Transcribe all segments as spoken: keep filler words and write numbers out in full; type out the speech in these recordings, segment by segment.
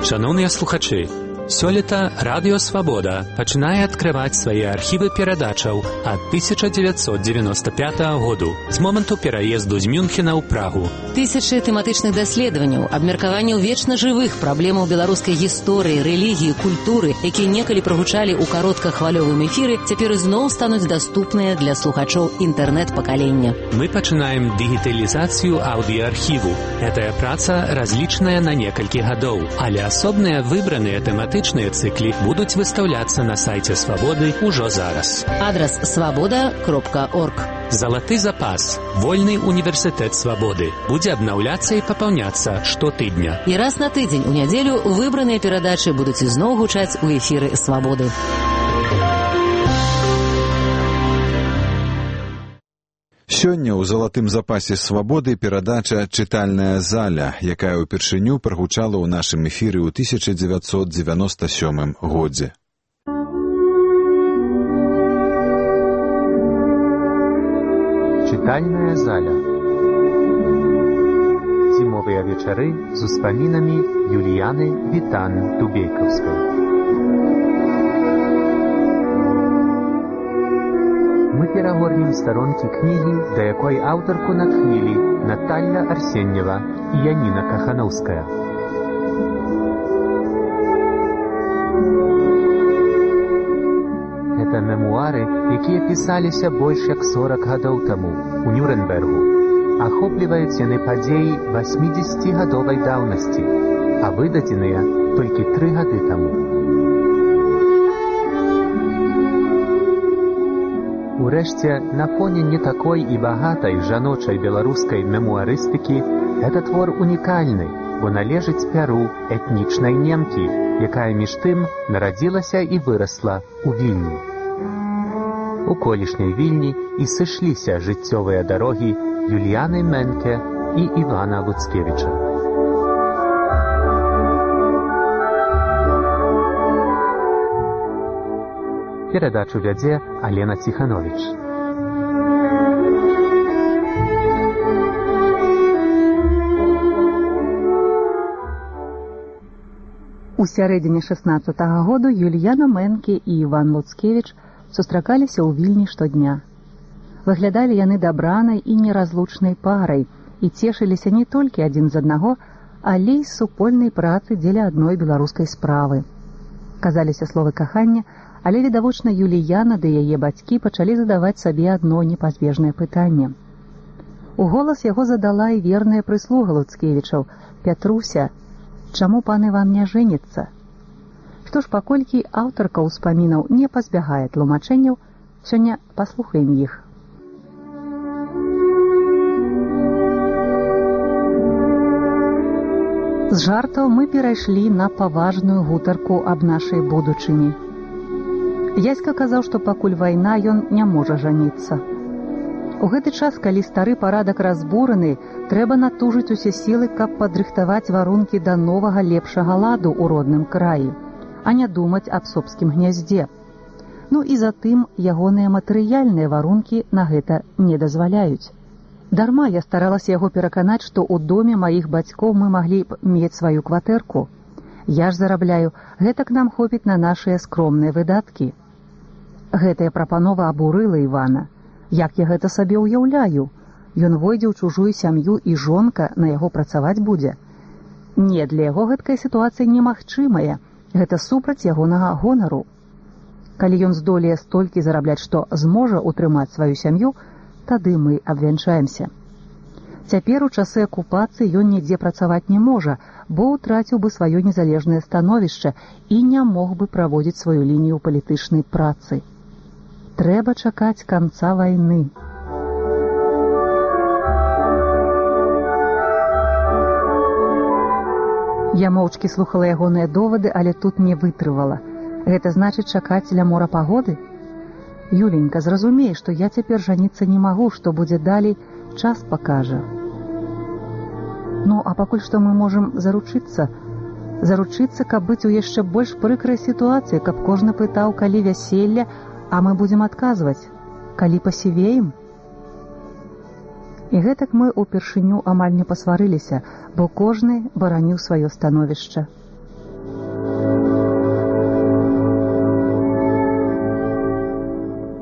Шановныя слухачы, сёлета Радыё Свабода пачынае адкрываць свае архівы перадачаў ад тысяча дзевяцьсот дзевяноста пятага году, з моманту пераезду з Мюнхена ў Прагу. Тысячы тэматычных даследаванняў, абмеркаванняў вечна жывых праблемаў беларускай гісторыі, рэлігіі, культуры, якія некалі прагучалі ў кароткахвалёвым эфіры, цяпер ізноў стануць даступныя для слухачоў інтэрнэт-пакалення. Мы пачынаем дыгіталізацыю аўдыаархіву. Гэтая праца разлічаная на некалькі гадоў, але асобныя выбраныя тэматычныя цыклі будуць выстаўляцца на сайце Свабоды ўжо зараз. Адрас свабода кропка орг. Залаты запас. Вольны універсітэт Свабоды будзе абнаўляцца і папаўняцца штотыдня. І раз на тыдзень у нядзелю выбраныя перадачы будуць ізноў гучаць у эфіры Свабоды. Сёння ў залатым запасе Свабоды перадача «Чытальная заля», якая ўпершыню прагучала ў нашым эфіры ў тысяча дзевяцьсот дзевяноста сёмым годзе. Чытальная заля. Зімовыя вечары з успамінамі Юліяны Вітан-Дубейкаўскай. Мы перагорнем старонкі кнігі, да якой аўтарку натхнілі Наталля Арсеньева і Яніна Кахановская. Гэта мемуары, якія пісаліся больш як сорак гадоў таму у Нюрнбергу. Ахопліваюць яны падзеі васьмідзесяцігадовай даўнасці, а выдадзеныя толькі тры гады таму. Урэшце, на фоне не такой і багатай жаночай беларускай мемуарыстыкі, гэта твор унікальны, бо належыць пяру этнічнай немкі, якая між тым нарадзілася і вырасла ў Вільні. У колішняй Вільні і сышліся жыццёвыя дарогі Юліяны Менке і Івана Луцкевіча. Перадачу вядзе Алена Ціхановіч. У сярэдзіне шаснаццатага году Юліяна Менке і Іван Луцкевіч сустракаліся ў Вільні штодня. Выглядалі яны дабранай і неразлучнай парай і цешыліся не толькі адзін з аднаго, але і з супольнай працы дзеля адной беларускай справы. Казаліся словы кахання, але відавочна Юліяна ды яе бацькі пачалі задаваць сабе адно непазбежнае пытанне. У голас яго задала і верная прыслуга Луцкевічаў: «Пятруся, чаму пан Іван не жэніцца?» Што ж, паколькі аўтарка ўспамінаў не пазбягае тлумачэнняў, сёння паслухаем іх. З жартаў мы перайшлі на паважную гутарку аб нашай будучыні. Яська казаў, што пакуль вайна, ён не можа жаніцца. У гэты час, калі стары парадак разбураны, трэба натужыць усе сілы, каб падрыхтаваць варункі да новага лепшага ладу ў родным краі, а не думаць аб собскім гняздзе. Ну і затым ягоныя матэрыяльныя варункі на гэта не дазваляюць. Дарма я старалася яго пераканаць, што ў доме маіх бацькоў мы маглі б мець сваю кватэрку. Я ж зарабляю, гэтак нам хопіць на нашыя скромныя выдаткі. Гэтая прапанова абурыла Івана. Як я гэта сабе ўяўляю? Ён войдзе ў чужую сям'ю і жонка на яго працаваць будзе. Не, для яго гэткая сітуацыя немагчымая. Гэта супраць ягонага гонару. Калі ён здолее столькі зарабляць, што зможа ўтрымаць сваю сям'ю, тады мы абвянчаемся. Цяпер у часы акупацыі ён нідзе працаваць не можа, бо ўтраціў бы сваё незалежнае становішча і не мог бы праводзіць сваю лінію палітычнай працы. Трэба чакаць канца вайны. Я моўчкі слухала ягоныя довады, але тут не вытрывала. Гэта значыць чакаць ля мора пагоды? Юленька, зразумей, што я цяпер жаніцца не магу, што будзе далей, час пакажа. Ну, а пакуль што мы можам заручыцца? Заручыцца, каб быць у яшчэ больш прыкрай сітуацыі, каб кожны пытаў, калі вяселля, а мы будзем адказваць, калі пасівеем? І гэтак мы ўпершыню амаль не пасварыліся, бо кожны бараніў сваё становішча.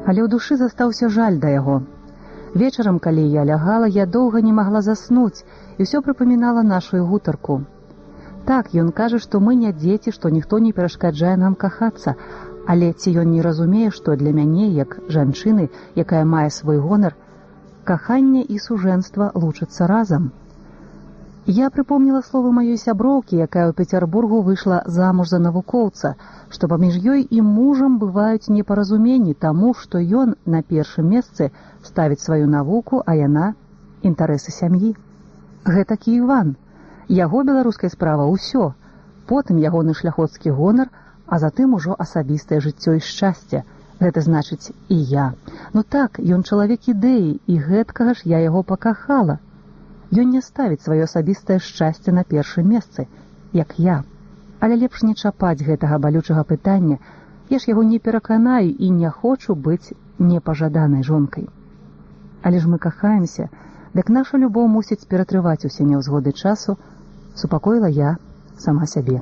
Але ў душы застаўся жаль да яго. Вечарам, калі я лягала, я доўга не магла заснуць і ўсё прыпамінала нашу гутарку. Так, ён кажа, што мы не дзеці, што ніхто не перашкаджае нам кахацца, але ці ён не разумее, што для мяне, як жанчыны, якая мае свой гонар, каханне і сужэнства лучацца разам. Я прыпомніла словы маёй сяброўкі, якая ў Пецярбургу выйшла замуж за навукоўца, што паміж ёй і мужам бываюць непаразуменні таму, што ён на першым месцы ставіць сваю навуку, а яна інтарэсы сям'і. Гэтакі Іван. Яго беларускай справа ўсё, потым ягоны шляхоцкі гонар, а затым ужо асабістае жыццё і шчасце. Гэта значыць і я. Ну так, ён чалавек ідэі, і гэткага ж я яго пакахала. Ён не ставіць сваё асабістае шчасце на першым месцы, як я. Але лепш не чапаць гэтага балючага пытання, я ж яго не пераканаю і не хочу быць непажаданай жонкай. Але ж мы кахаемся, дык наша любоў мусіць ператрываць усе няўзгоды часу, супакоіла я сама сябе.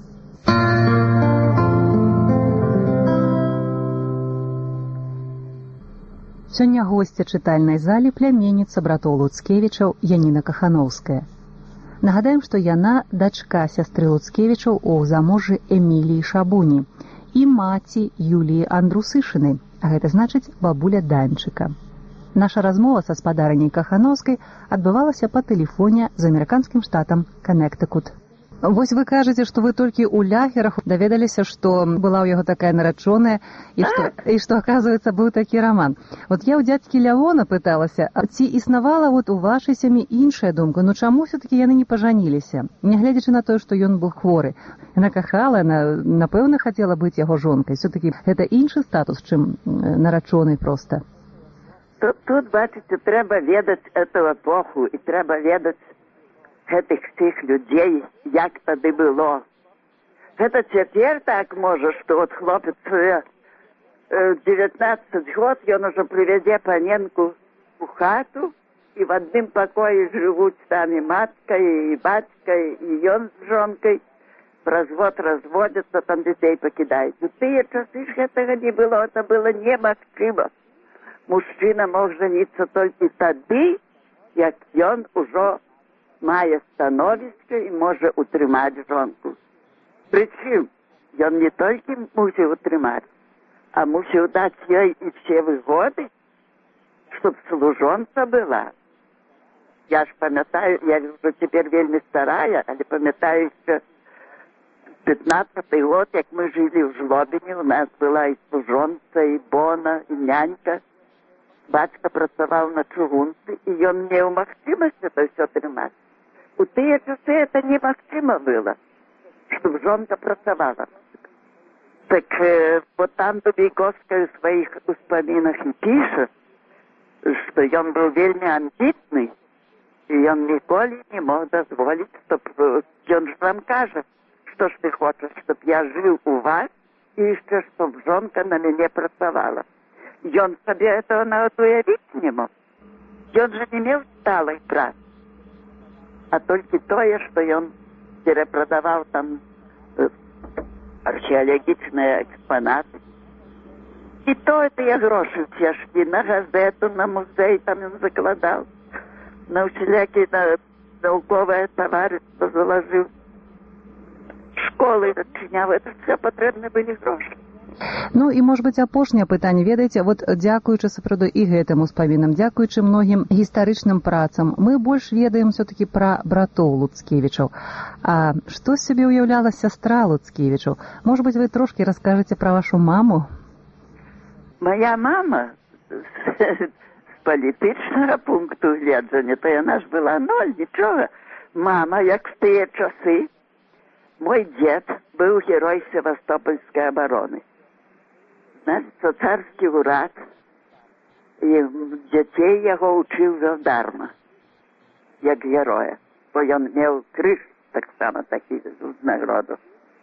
Сёння госця чытальнай залі пляменніца братоў Луцкевічаў Яніна Кахановская. Нагадаем, што яна дачка сястры Луцкевічаў у замужжы Эміліі Шабуні і маці Юліі Андрусышынай, а гэта значыць бабуля Данчыка. Наша размова са спадарыняй Кахановскай адбывалася па тэлефоне з амерыканскім штатам Каннектыкут. Вось вы кажаце, што вы толькі ў ляхерах даведаліся, што была ў яго такая нарачоная і што, і што оказывается, быў такі раман. Вот я ў дзядзькі Лявона пыталася, ці існавала вот у вашай сям'і іншая думка, ну чаму все-таки яны не пажаніліся, нягледзячы на тое, што ён быў хворы. Яна кахала, яна, напэўна, хацела быць яго жонкай. Все-таки гэта іншы статус, чым нарачоны проста. Тут, тут, бачыце, трэба ведаць эту эпоху і трэба ведаць гэтых всіх людзей, як тады было. Гэта цяпер так можа, што от хлопец э, дзевятнаццаць год, ён ужо прывядзе паненку у хату, і в адным пакоі жывуць там і матка, і бацька, і ён з жонкай. Праз год разводзяцца, там дзяцей пакідаюць. У тыя часы ж гэтага не было, это было немагчыма. Мужчына мог жаніцца толькі тады, як ён ужо мае становішча і можа утрымаць жонку. Прычым, ён не толькі мусіў утрымаць, а мусіў даць ёй і все выгоды, чтоб служонца была. Я ж памятаю, я ўжо цяпер вельмі старая, але памятаю яшчэ пятнаццаты год, як мы жылі ў Жлобіне, у нас была і служонца, і бона, і нянька. Бацька працаваў на чыгунцы, і ён меў магчымасць это ўсё трымаць. У тыя часы это немагчыма было, чтоб жонка працавала. Так э, вот там Дубейковская в своих успамінах і піша, што ён быў вельмі амбітны, і ён ніколі не мог дазволіць, чтоб ён ж вам кажа, што ж ты хочаш, чтоб я жыў у вас, і яшчэ, чтоб жонка на мяне працавала. Ён сабе этого нават уявіць не мог. Ён же не меў сталай працы. А толькі тое, што ён перапрадаваў там э, археалагічныя экспанаты. І то тыя грошы цешкі на газету, на музей там ён закладаў, на ўсялякі на науковае таварыства залажыў, школы адчыняў, это все патрэбны былі грошы. Ну і, может быть, апошняе пытанне, ведаеце, вот дзякуючы сапраўды і гэтым успамінам, дзякуючы многім гістарычным працам, мы больш ведаем все-таки пра братоў Луцкевічаў. А што з сябе ўяўляла сястра Луцкевічаў? Может быть, вы трошки раскажаце пра вашу маму? Моя мама з палітычнага пункту гледжання, то яна ж была ноль, нічога. Мама, як в тыя часы, мой дзед быў герой Севастопольскай обороны. Значит, царскі ўрад, і дзяцей яго ўчыў жандарма, як героя, бо ён меў крыж, таксама такі з узнагароду.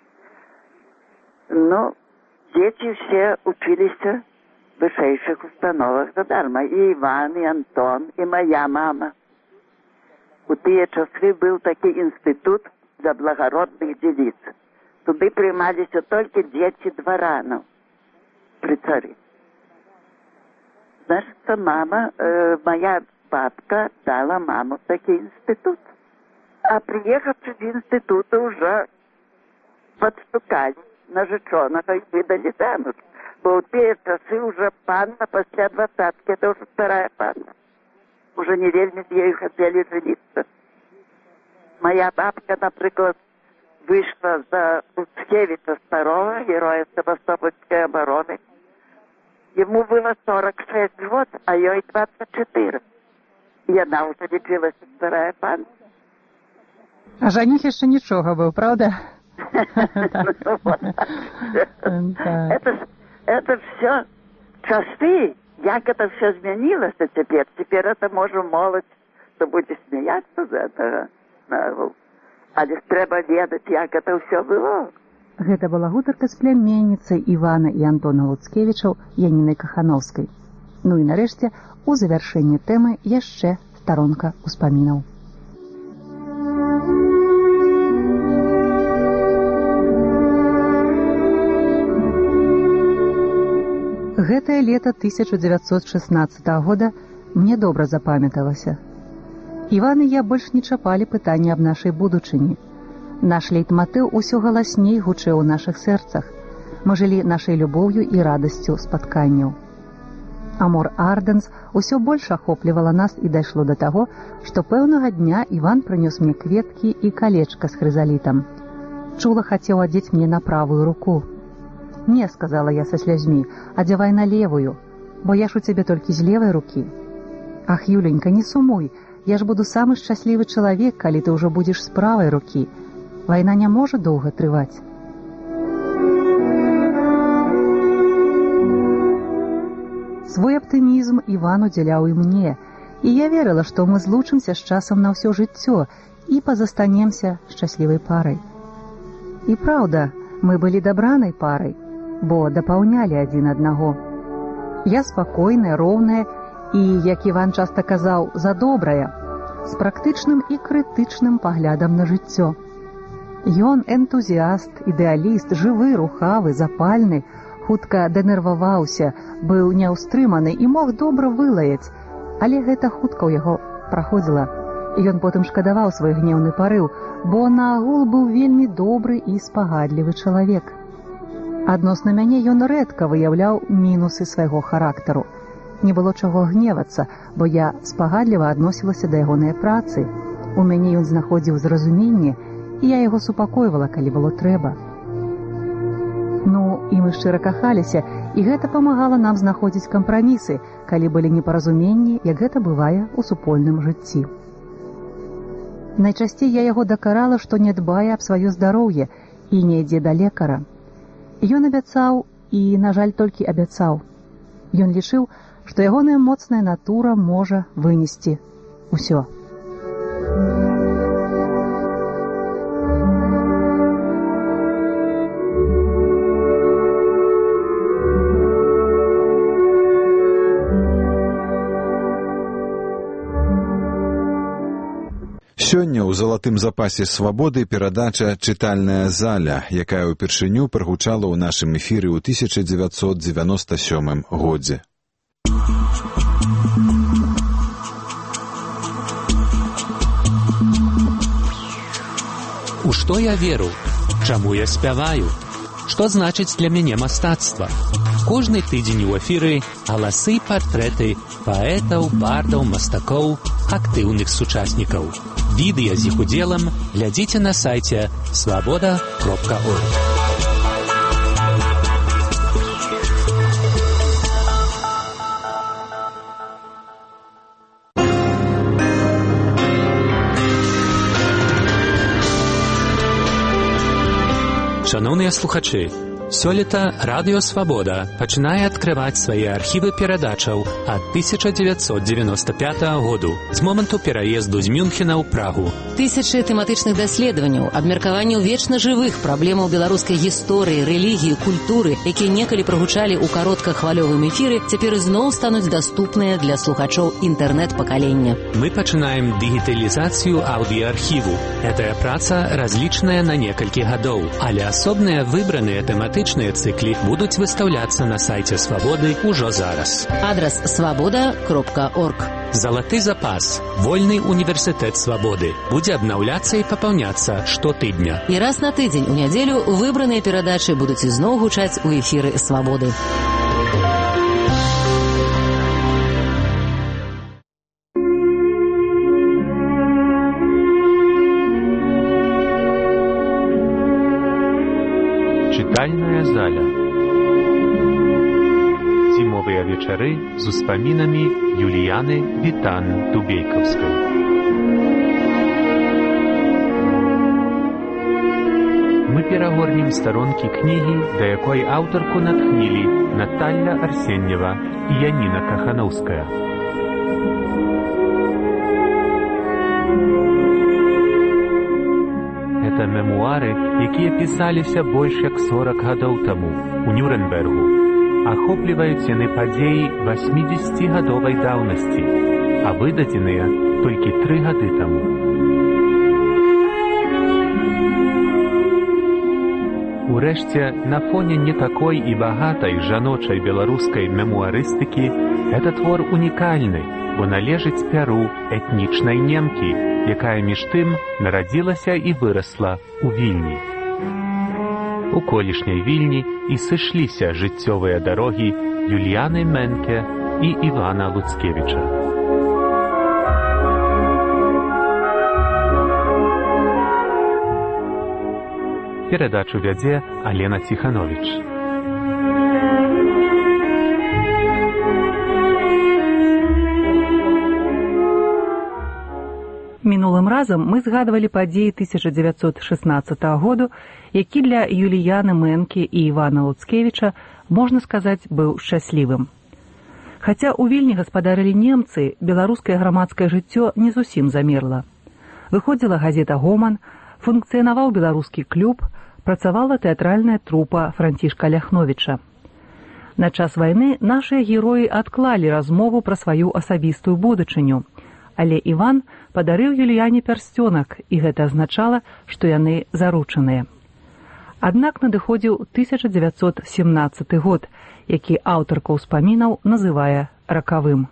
Ну, дзеці все учыліся в вышэйшых установах задарма. І Іван, і Антон, і моя мама. У тыя часы быў такі інстытут для благородных дзевіц. Туды прымаліся толькі дзеці дваранаў. При царе. Значит, мама, э, моя бабка дала маму в такой институт. А приехавши в институт, уже подстукали нареченого и выдали замуж. Бо в те часы уже панна после двадцатки, это уже вторая панна. Уже не вельми с ею хотели жениться. Моя бабка, например, вышла за Луцкевича Старого, героя Севастопольской обороны. Ему было сорок шесть год, а ей двадцать четыре. И она уже лечилась вторая панна. А жених еще ничего был, правда? Это все часы, як это все изменилось теперь. Теперь это можем молодь, что будет смеяться за этого. Але треба ведать, як это все было. Гэта была гутарка з пляменніцай Івана і Антона Луцкевічаў Янінай Кахановскай. Ну і нарэшце, у завяршэнні тэмы яшчэ старонка ўспамінаў. Гэтае лета тысяча дзевяцьсот шаснаццатага года мне добра запамяталася. Іван і я больш не чапалі пытання аб нашай будучыні. Наш лейтматыў усё галасней гучэў у нашых сэрцах. Мы жылі нашай любоўю і радасцю спатканняў. Амор Арденс усё больш ахоплівала нас і дайшло да таго, што пэўнага дня Іван прынёс мне кветкі і калечка з хрызалітам. Чула хацеў адзець мне на правую руку. «Не», — сказала я со слязьмі, — «адзявай на левую, бо я ж у цябе толькі з левай рукі». «Ах, Юленька, не сумуй, я ж буду самы шчаслівы чалавек, калі ты ўжо будзеш з правай рукі. Вайна не можа доўга трываць». Свой аптымізм Іван удзяляў і мне, і я верыла, што мы злучымся з часам на ўсё жыццё і пазастанемся шчаслівай парай. І праўда, мы былі дабранай парай, бо дапаўнялі адзін аднаго. Я спакойная, роўная і, як Іван часта казаў, задобрая, з практычным і крытычным паглядам на жыццё. Ён энтузіаст, ідэаліст, жывы, рухавы, запальны, хутка дэнерваваўся, быў няўстрыманы і мог добра вылаяць, але гэта хутка ў яго праходзіла. Ён потым шкадаваў свой гнеўны парыў, бо наогул быў вельмі добры і спагадлівы чалавек. Адносна мяне ён рэдка выяўляў мінусы свайго характару. Не было чаго гневацца, бо я спагадліва адносілася да ягонай працы. У мяне ён знаходзіў зразуменне, і я яго супакойвала, калі было трэба. Ну, і мы шчыра кахаліся, і гэта памагала нам знаходзіць кампрамісы, калі былі непаразуменні, як гэта бывае ў супольным жыцці. Найчасцей я яго дакарала, што не дбае аб сваё здароўе і не ідзе да лекара. Ён абяцаў і, на жаль, толькі абяцаў. Ён лічыў, што ягоная моцная натура можа вынесці ўсё. Сёння ў залатым запасе свабоды перадача «Чытальная заля», якая ўпершыню прагучала ў нашым эфіры ў тысяча дзевяцьсот дзевяноста сёмым годзе. У што я веру? Чаму я спяваю? Што значыць для мяне мастацтва? Кожны тыдзень у эфіры галасы, партрэты паэтаў, бардаў, мастакоў, актыўных сучаснікаў. Відэа з іх удзелам глядзіце на сайце свабода кропка орг. Шановныя слухачы, сёлета Радыё Свабода пачынае адкрываць свае архівы перадачаў ад тысяча дзевяцьсот дзевяноста пятага году з моманту пераезду з Мюнхена ў Прагу. Тысячы тэматычных даследаванняў, абмеркаванняў вечна жывых праблемаў беларускай гісторыі, рэлігіі, культуры, якія некалі прагучалі ў кароткахвалёвым эфіры, цяпер зноў стануць даступныя для слухачоў інтэрнэт-пакалення. Мы пачынаем дыгіталізацыю аўдыаархіву. Гэтая праца разлічаная на некалькі гадоў, але асобныя выбраныя тэматычныя тэматычныя цыклі будуць выстаўляцца на сайце Свабоды ўжо зараз. Адрас свабода кропка орг. Залаты запас. Вольны універсітэт Свабоды будзе абнаўляцца і папаўняцца штотыдня. І раз на тыдзень у нядзелю выбраныя перадачы будуць ізноў гучаць у эфіры Свабоды. Чытальная заля. Зімовыя вечары з успамінамі Юліяны Вітан-Дубейкаўскай. Мы перагорнем старонкі кнігі, да якой аўтарку натхнілі Наталля Арсеньева і Яніна Кахановская. Гэта мемуары, якія пісаліся больш як сорак гадоў таму у Нюрнбергу. Ахопліваюць яны падзеі васьмідзесяцігадовай даўнасці, а выдадзеныя толькі тры гады таму. Урэшце, на фоне не такой і багатай жаночай беларускай мемуарыстыкі гэта твор унікальны, бо належыць пяру этнічнай немкі, якая між тым нарадзілася і вырасла ў Вільні. У колішняй Вільні і сышліся жыццёвыя дарогі Юліяны Менке і Івана Луцкевіча. Перадачу вядзе Алена Ціхановіч. Мінулым разам мы згадвалі падзеі тысяча дзевяцьсот шаснаццатага году, які для Юліяны Менкі і Івана Луцкевіча, можна сказаць, быў шчаслівым. Хаця ў Вільні гаспадарылі немцы, беларускае грамадскае жыццё не зусім замерла. Выходзіла газета «Гоман», функцыянаваў беларускі клуб, працавала тэатральная трупа Францішка Ляхновіча. На час вайны нашыя героі адклалі размову пра сваю асабістую будучыню, але Іван падарыў Юліяне пярсцёнак, і гэта азначала, што яны заручаныя. Аднак надыходзіў тысяча дзевяцьсот семнаццаты год, які аўтарка ўспамінаў называе ракавым.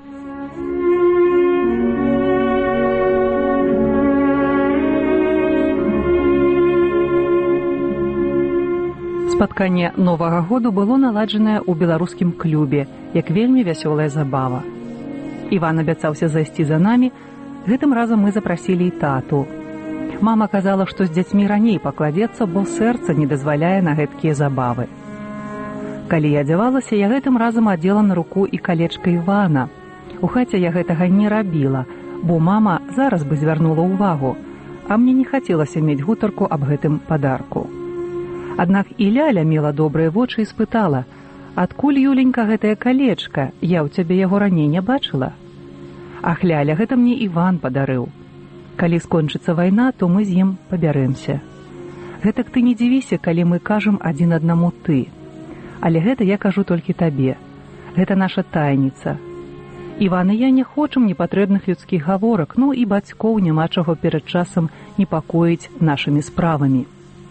Спатканне Новага году было наладжанае ў беларускім клубе, як вельмі вясёлая забава. Іван абяцаўся зайсці за намі, гэтым разам мы запрасілі і тату. Мама казала, што з дзяцьмі раней пакладзецца, бо сэрца не дазваляе на гэткія забавы. Калі я адзявалася, я гэтым разам адзела на руку і калечка Івана. У хаце я гэтага не рабіла, бо мама зараз бы звярнула ўвагу, а мне не хацелася мець гутарку аб гэтым падарку. Аднак і Ляля мела добрыя вочы і спытала: «Адкуль, Юленька, гэтае калечка? Я ў цябе яго раней не бачыла». «Ах, Ляля, гэта мне Іван падарыў. Калі скончыцца вайна, то мы з ім пабярэмся. Гэтак ты не дзівіся, калі мы кажам адзін аднаму ты. Але гэта я кажу толькі табе. Гэта наша тайніца. Іван і я не хочам непатрэбных людскіх гаворак, ну і бацькоў няма чаго перад часам непакоіць нашымі справамі».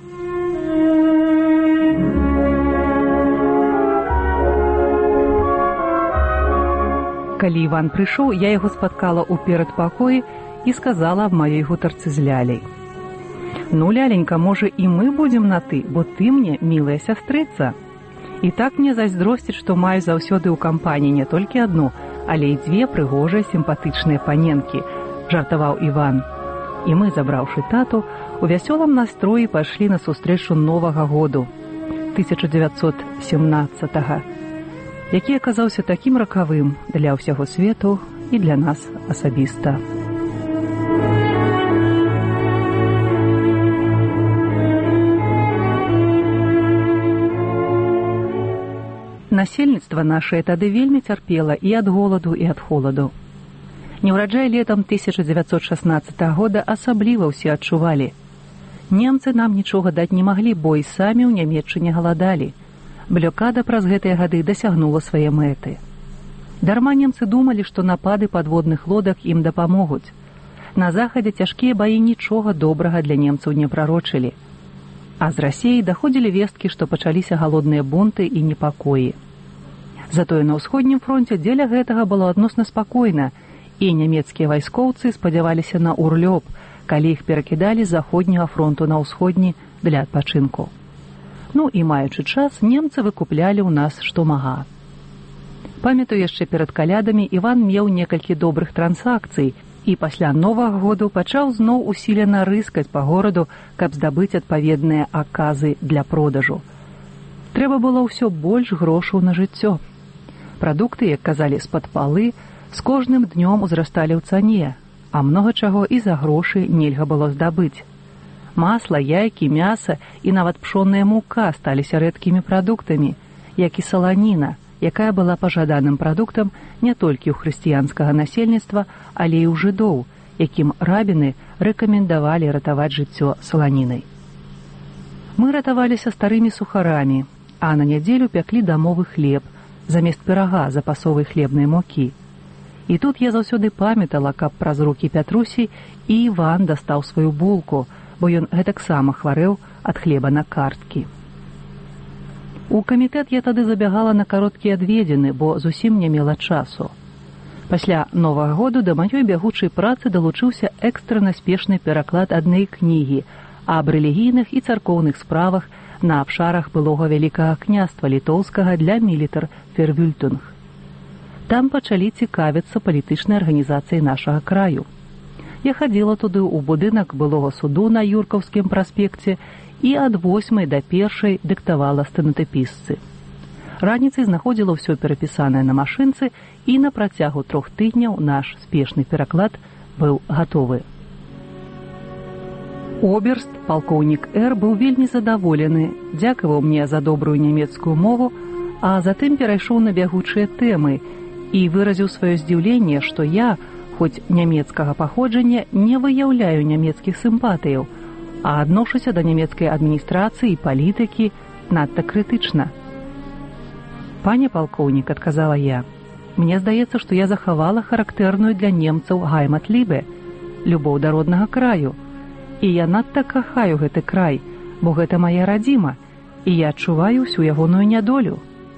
Калі Іван прыйшоў, я яго спаткала ў перадпакоі і сказала аб маёй гутарцы з Ляляй. «Ну, Ляленька, можа, і мы будзем на ты, бо ты мне мілая сястрыца. І так мне зайздросціць, што маю заўсёды ў кампаніі не толькі адну, але і дзве прыгожыя сімпатычныя паненкі», – жартаваў Іван. І мы, забраўшы тату, у вясёлым настроі пайшлі на сустрэчу Новага году тысяча дзевяцьсот семнаццатага, які аказаўся такім ракавым для ўсяго свету і для нас асабіста. Насельніцтва нашае тады вельмі цярпела і ад голаду, і ад холаду. Неўраджай летам тысяча дзевяцьсот шаснаццатага года асабліва ўсе адчувалі. Немцы нам нічога даць не маглі, бо і самі ў Нямецчыне галадалі. Блокада праз гэтыя гады дасягнула свае мэты. Дарма немцы думалі, што напады падводных лодак ім дапамогуць. На захадзе цяжкія баі нічога добрага для немцаў не прарочылі. А з Расіі даходзілі весткі, што пачаліся галодныя бунты і непакоі. Затое на ўсходнім фронце дзеля гэтага было адносна спакойна, і нямецкія вайскоўцы спадзяваліся на ўрлёб, калі іх перакідалі з заходняга фронту на ўсходні для адпачынку. Ну і маючы час, немцы выкуплялі ў нас што мага. Памятаю, яшчэ перад калядамі Іван меў некалькі добрых трансакцый, і пасля Новага году пачаў зноў усілена рыскаць па гораду, каб здабыць адпаведныя аказы для продажу. Трэба было ўсё больш грошаў на жыццё. Прадукты, як казалі, з-пад палы, з кожным днём узрасталі ў цане, а многа чаго і за грошы нельга было здабыць. Масла, яйкі, мяса і нават пшонная мука сталіся рэдкімі прадуктамі, як і саланіна, якая была пажаданым прадуктам не толькі ў хрысціянскага насельніцтва, але і ў жыдоў, якім рабіны рэкамендавалі ратаваць жыццё саланінай. Мы ратаваліся старымі сухарамі, а на нядзелю пяклі дамовы хлеб, замест пірага запасовай хлебнай мукі. І тут я заўсёды памятала, каб праз рукі Пятрусі і Іван дастаў сваю булку, бо ён гэтаксама хварэў ад хлеба на карткі. У камітэт я тады забягала на кароткія адведзіны, бо зусім не мела часу. Пасля Новага году да маёй бягучай працы далучыўся экстрана спешны пераклад адной кнігі аб рэлігійных і царкоўных справах на абшарах былога вялікага княства літоўскага для Мілітар Фервюльтунг. Там пачалі цікавіцца палітычнай арганізацыяй нашага краю. Я хадзіла туды ў будынак былога суду на Юркаўскім праспекце і ад восьмай да першай дыктавала стэнатапісцы. Раніцай знаходзіла ўсё перапісанае на машынцы, і на працягу трох тыдняў наш спешны пераклад быў гатовы. Оберст, палкоўнік Р, быў вельмі задаволены, дзякаваў мне за добрую нямецкую мову, а затым перайшоў на бягучыя тэмы і выразіў сваё здзіўленне, што я, хоць нямецкага паходжання, не выяўляю нямецкіх сімпатыяў, а адношуся да нямецкай адміністрацыі і палітыкі надта крытычна. «Пане палкоўнік», — адказала я, — «мне здаецца, што я захавала характэрную для немцаў гайматлібе, любоў да роднага краю, і я надта кахаю гэты край, бо гэта мая радзіма, і я адчуваю ўсю ягоную нядолю».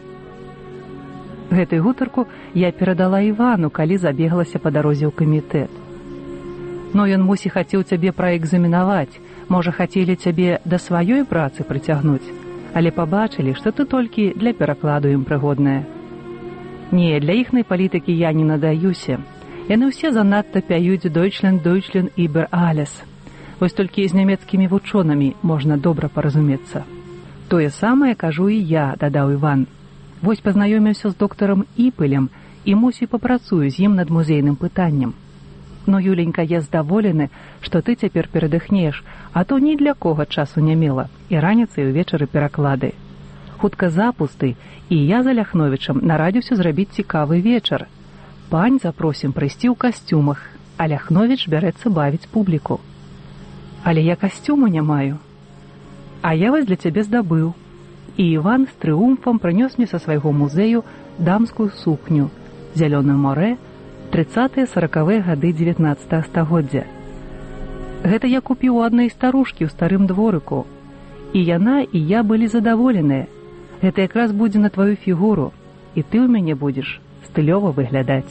Гэтую гутарку я перадала Івану, калі забеглася па дарозе ў камітэт. «Но ён, мусі, хацеў цябе праэкзаменаваць, можа, хацелі цябе да сваёй працы прыцягнуць, але пабачылі, што ты толькі для перакладу ім прыгодная. Не, для іхнай палітыкі я не надаюся. Яны ўсе занадта пяюць Deutschland, Deutschland über alles. Вось толькі з нямецкімі вучонамі можна добра паразумецца». «Тое самае кажу і я», — дадаў Іван. «Вось пазнаёміўся з доктарам Іпылем і, мусі, папрацую з ім над музейным пытаннем. Но, Юленька, я здаволены, што ты цяпер перадыхнеш, а то ні для кога часу не мела, і раніцай увечары пераклады. Хутка запусты, і я за Ляхновічам нарадзіўся зрабіць цікавы вечар. Пань запросім прыйсці ў касцюмах, а Ляхновіч бярэцца бавіць публіку. Але я касцюму не маю. А я вас для цябе здабыў». І Іван з трыумфам прынёс мне са свайго музею дамскую сукню, зялёную морэ, трыццатыя саракавыя гады дзевятнаццатага стагоддзя. Гэта я купіў у адной старушкі ў старым дворыку. І яна, і я былі задаволеныя. Гэта якраз будзе на тваю фігуру, і ты ў мяне будзеш стылёва выглядаць.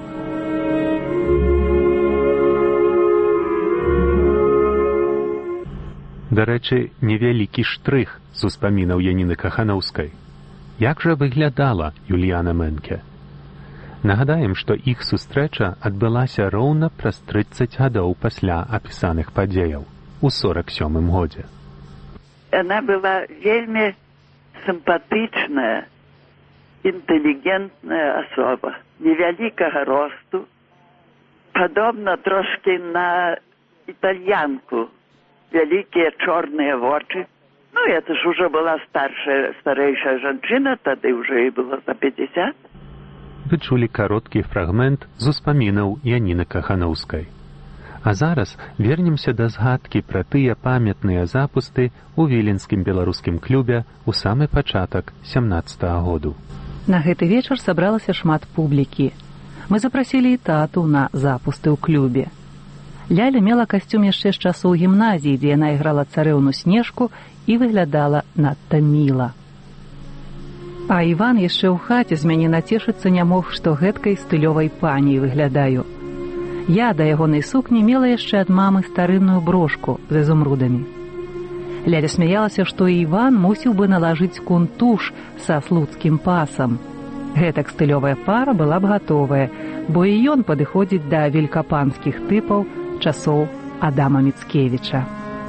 Дарэчы, невялікі штрых з успамінаў Яніны Каханаўскай. Як жа выглядала Юліяна Мэнке? Нагадаем, што іх сустрэча адбылася роўна праз трыццаць гадоў пасля апісаных падзеяў, у сорак сёмым годзе. Яна была вельмі сімпатычная, інтэлігентная асоба, невялікага росту, падобна трошкі на італьянку, вялікія чорныя вочы. Ну, это ж уже была старшая, старэйшая жанчына, тады ўжо і было за пятьдесят. Вы чулі кароткі фрагмент з успамінаў Яніны Каханаўскай. А зараз вернемся да згадкі пра тыя памятныя запусты ў віленскім беларускім клубе ў самы пачатак сямнаццатага году. На гэты вечар сабралася шмат публікі. Мы запрасілі і тату на запусты ў клубе. Ляля мела касцюм яшчэ з часоў гімназіі, дзе яна іграла царэўну Снежку і выглядала надта міла. А Іван яшчэ ў хаце з мяне нацешыцца не мог, што гэткай стылёвай паняй выглядаю. Я да ягонай сукні мела яшчэ ад мамы старынную брошку з изумрудамі. Ляля смяялася, што Іван мусіў бы налажыць кунтуш са слуцкім пасам. Гэтак стылёвая пара была б гатовая, бо і ён падыходзіць да велькапанскіх тыпаў часоў Адама Міцкевіча.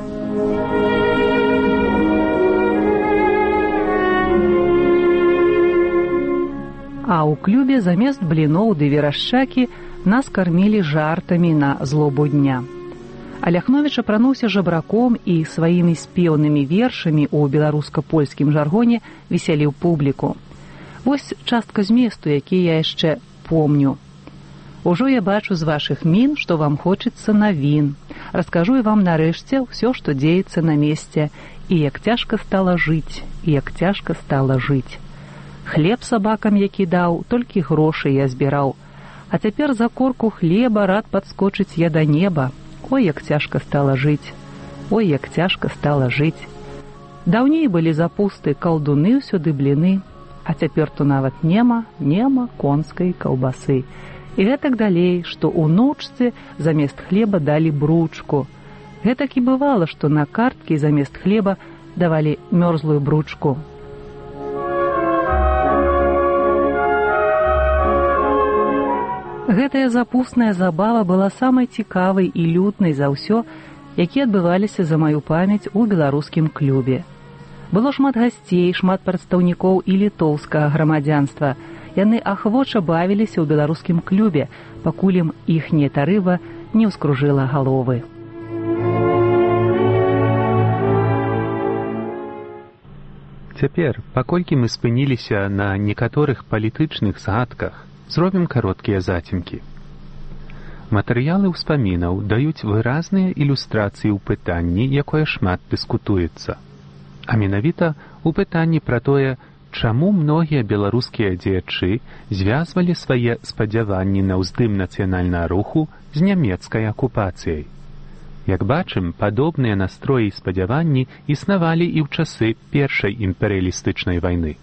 А ў клубе замест бліноў ды верашчакі нас кармілі жартамі на злобу дня. Аляхновіч апрануўся жабраком і сваімі спеўнымі вершамі ў беларуска-польскім жаргоне весяліў публіку. Вось частка зместу, які я яшчэ помню. Ужо я бачу з вашых мін, што вам хочацца навін. Раскажу і вам нарэшце ўсё, што дзеецца на месце, і як цяжка стала жыць, і як цяжка стала жыць. Хлеб сабакам, які даў, толькі грошы я збіраў. А цяпер за корку хлеба рад падскочыць я да неба. Ой, як цяжка стала жыць, ой, як цяжка стала жыць. Даўней былі запусты калдуны ўсюды бліны, а цяпер то нават нема, нема конскай каўбасы. І гэтак далей, што ўнучцы замест хлеба далі бручку. Гэтак і бывала, што на карткі замест хлеба давалі мёрзлую бручку. Гэтая запусная забава была самай цікавай і лютнай за ўсё, якія адбываліся за маю памяць у беларускім клубе. Было шмат гасцей, шмат прадстаўнікоў і літоўскага грамадзянства. Яны ахвоча бавіліся ў беларускім клубе, пакуль ім іхняя тарыва не ўскружыла галовы. Цяпер, паколькі мы спыніліся на некаторых палітычных згадках, зробім кароткія зацемкі. Матэрыялы ўспамінаў даюць выразныя ілюстрацыі ў пытанні, якое шмат дыскутуецца. А менавіта ў пытанні пра тое, чаму многія беларускія дзеячы звязвалі свае спадзяванні на ўздым нацыянальнага руху з нямецкай акупацыяй. Як бачым, падобныя настроі і спадзяванні існавалі і ў часы першай імперыялістычнай вайны.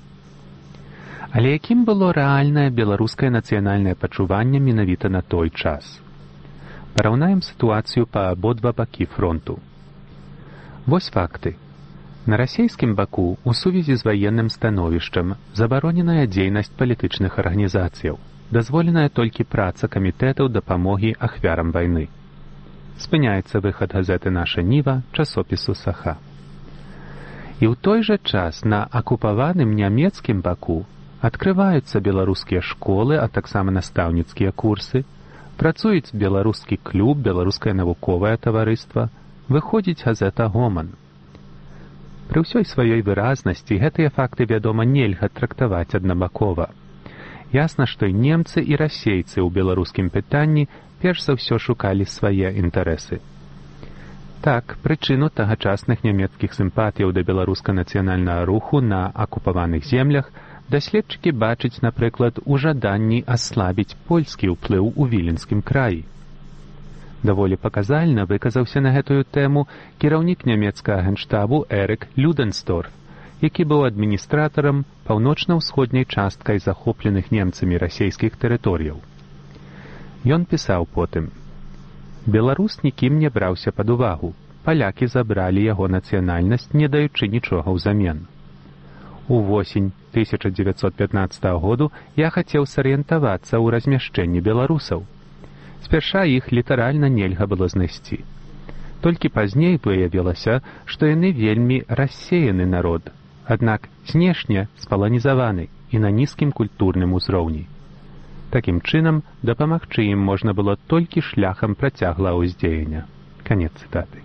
Але якім было рэальнае беларускае нацыянальнае пачуванне менавіта на той час? Параўнаем сітуацыю па абодва бакі фронту. Вось факты. На расійскім баку у сувязі з ваенным становішчам забароненая дзейнасць палітычных арганізацыяў, дазволеная толькі праца камітэтаў дапамогі ахвярам вайны. Спыняецца выхад газеты «Наша Ніва», часопісу «Саха». І ў той жа час на акупаваным нямецкім баку адкрываюцца беларускія школы, а таксама настаўніцкія курсы, працуюць беларускі клуб, беларускае навуковае таварыства, выходзіць газета «Гоман». Пры ўсёй сваёй выразнасці гэтыя факты, вядома, нельга трактаваць аднабакова. Ясна, што і немцы, і расейцы ў беларускім пытанні перш за ўсё шукалі свае інтарэсы. Так, прычыну тагачасных нямецкіх сімпатыяў да беларуска-нацыянальнага руху на акупаваных землях даследчыкі бачаць, напрыклад, у жаданні аслабіць польскі ўплыў у віленскім краі. Даволі паказальна выказаўся на гэтую тэму кіраўнік нямецкага генштабу Эрык Люденсторф, які быў адміністратарам паўночна-ўсходняй часткай захопленых немцамі расійскіх тэрыторыяў. Ён пісаў потым: «Беларус нікім не браўся пад увагу, палякі забралі яго нацыянальнасць, не даючы нічога ўзамен. У восень тысяча дзевяцьсот пятнаццатага году я хацеў сарыентавацца ў размяшчэнні беларусаў. Спярша іх літаральна нельга было знайсці. Толькі пазней выявілася, што яны вельмі рассеяны народ, аднак знешне спаланізаваны і на нізкім культурным узроўні. Такім чынам, дапамагчы ім можна было толькі шляхам працяглага ўздзеяння». Канец цытаты.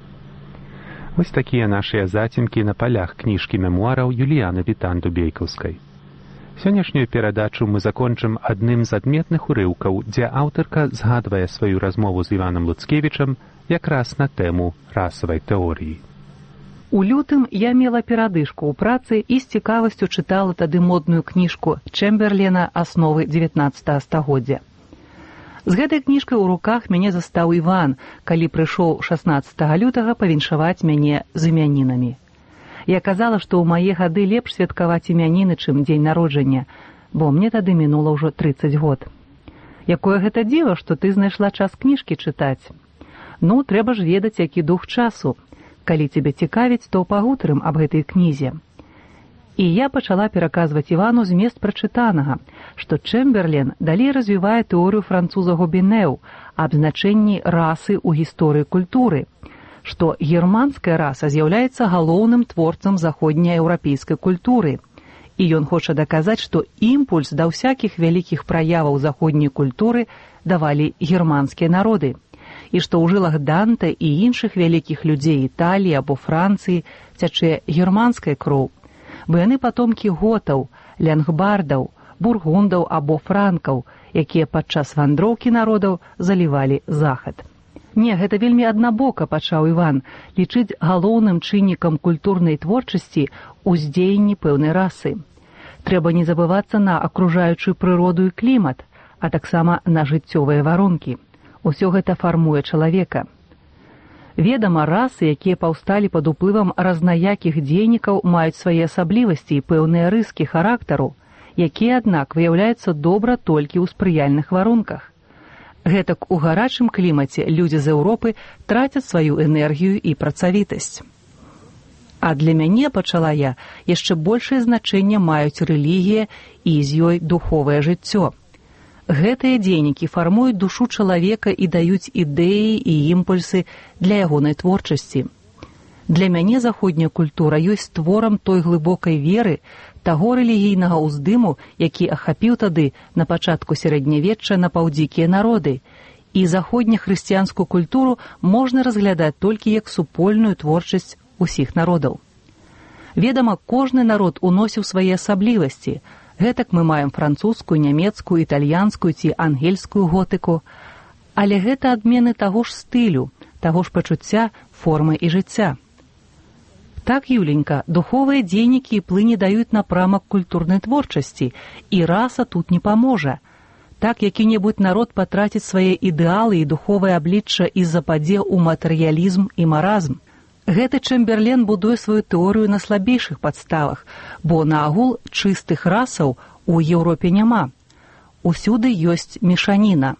Вось такія нашыя зацемкі на палях кніжкі мемуараў Юліяны Вітан-Дубейкаўскай. Сённяшнюю перадачу мы закончым адным з адметных урыўкаў, дзе аўтарка згадвае сваю размову з Іванам Луцкевічам якраз на тэму расавай тэорыі. У лютым я мела перадышку ў працы і з цікавасцю чытала тады модную кніжку Чэмберлена «Асновы дзевятнаццатага стагоддзя». З гэтай кніжкай у руках мяне застаў Іван, калі прыйшоў шаснаццатага лютага павіншаваць мяне з імянінамі. Я казала, што ў мае гады лепш святкаваць імяніны, чым дзень народжання, бо мне тады мінула ўжо трыццаць год. Якое гэта дзіва, што ты знайшла час кніжкі чытаць. Ну, трэба ж ведаць, які дух часу. Калі цябе цікавіць, то пагутарым аб гэтай кнізе. І я пачала пераказваць Івану змест прачытанага, што Чэмберлен далей развівае тэорыю француза Гобінэў аб значэнні расы ў гісторыі культуры, што германская раса з'яўляецца галоўным творцам заходнееўрапейскай культуры, і ён хоча даказаць, што імпульс да ўсякіх вялікіх праяваў заходняй культуры давалі германскія народы, і што ў жылах Данта і іншых вялікіх людзей Італіі або Францыі цячэ германская кроў, бо яны патомкі готаў, лянгбардаў, бургундаў або франкаў, якія падчас вандроўкі народаў залівалі захад. Не, гэта вельмі аднабока, пачаў Іван, лічыць галоўным чыннікам культурнай творчасці ўздзеянні пэўнай расы. Трэба не забывацца на акружаючую прыроду і клімат, а таксама на жыццёвыя варункі. Усё гэта фармуе чалавека. Ведама, расы, якія паўсталі пад уплывам разнаякіх дзейнікаў, маюць свае асаблівасці і пэўныя рыскі характару, якія, аднак, выяўляюцца добра толькі ў спрыяльных варунках. Гэтак у гарачым клімаце людзі з Еўропы трацяць сваю энергію і працавітасць. А для мяне, пачала я, яшчэ большае значэнне маюць рэлігія і з ёй духовае жыццё. Гэтыя дзейнікі фармуюць душу чалавека і даюць ідэі і імпульсы для ягонай творчасці. Для мяне заходняя культура ёсць творам той глыбокай веры, таго рэлігійнага ўздыму, які ахапіў тады на пачатку сярэднявечча напаўдзікія народы, і заходнехрысціянскую культуру можна разглядаць толькі як супольную творчасць усіх народаў. Ведама, кожны народ уносіў свае асаблівасці. Гэтак мы маем французскую, нямецкую, італьянскую ці ангельскую готыку, але гэта адмены таго ж стылю, таго ж пачуцця, формы і жыцця. Так, Юленька, духовыя дзейнікі і плыні даюць напрамак культурнай творчасці, і раса тут не паможа. Так які-небудзь народ патраціць свае ідэалы і духовае аблічча і западзе ў матэрыялізм і маразм. Гэты Чэмберлен будуе сваю тэорыю на слабейшых падставах, бо на агул чыстых расаў у Еўропе няма. Усюды ёсць мешаніна.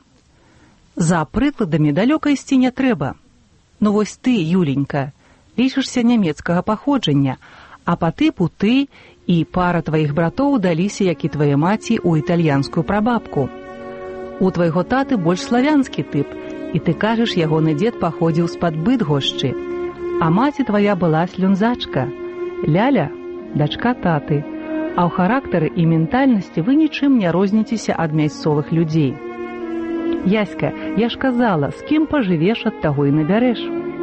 За прыкладамі далёка ісці не трэба. Ну вось ты, Юленька, лічышся нямецкага паходжання, а па тыпу ты і пара тваіх братоў даліся, як і твае маці, у італьянскую прабабку. У твайго таты больш славянскі тып, і ты кажаш, ягоны дзед паходзіў з-пад Быдгошчы, а маці твая была слюнзачка. Ляля – дачка таты, а ў характары і ментальнасці вы нічым не розніцеся ад мясцовых людзей. Яська, я ж казала, з кім пажывеш, ад таго і набярэш.